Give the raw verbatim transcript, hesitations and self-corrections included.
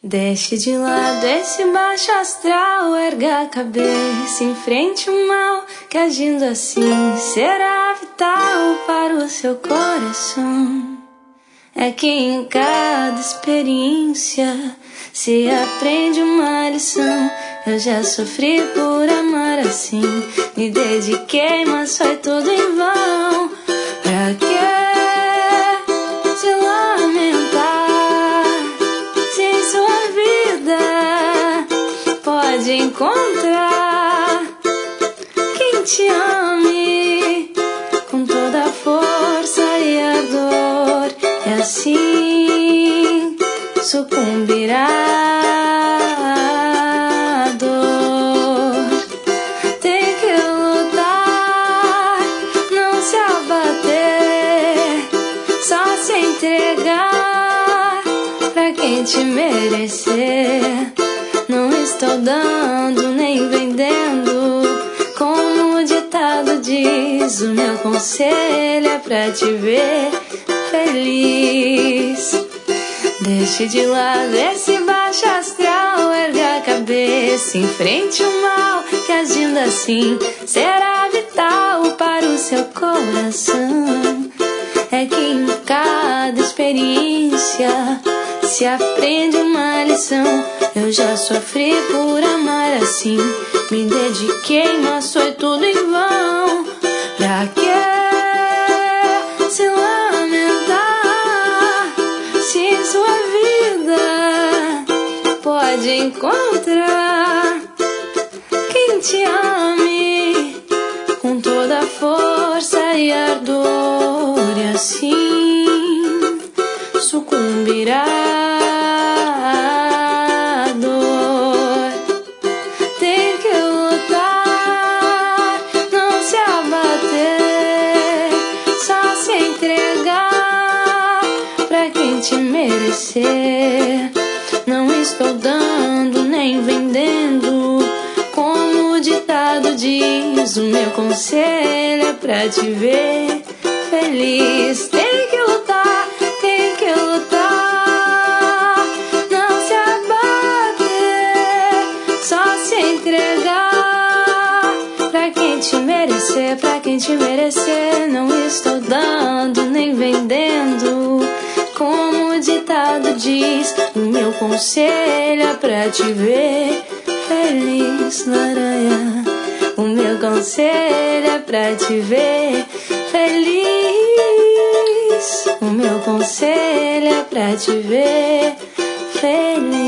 Deixe de lado esse baixo astral, erga a cabeça, enfrente o mal, que agindo assim será vital para o seu coração. É que em cada experiência se aprende uma lição. Eu já sofri por amar assim, me dediquei, mas foi tudo em vão. Pra que se lamentar se sua vida pode encontrar quem te ame com toda a força e ardor, e assim sucumbirá à dor. Tem que lutar, não se abater, só se entregar pra quem te merecer. Não estou dando nem vendendo, como o ditado diz. O meu conselho é pra te ver feliz. Deixe de lado esse baixo astral, erga a cabeça, enfrente o mal, que agindo assim será vital para o seu coração. É que em cada experiência se aprende uma lição. Eu já sofri por amar assim, me dediquei, mas foi tudo em vão. Pra que se lamentar se sua vida pode encontrar quem te ame com toda a força e ardor, e assim sucumbirá à dor. Tem que lutar, não se abater, só se entregar pra quem te merecer. Não estou dando nem vendendo, como o ditado diz. O meu conselho é pra te ver feliz. Tem que lutar, tem que lutar, não se abater, só se entregar pra quem te merecer, pra quem te merecer. Não estou dando nem vendendo, como o ditado diz. O meu conselho é pra te ver feliz, laranha. O meu conselho é pra te ver feliz. O meu conselho é pra te ver feliz.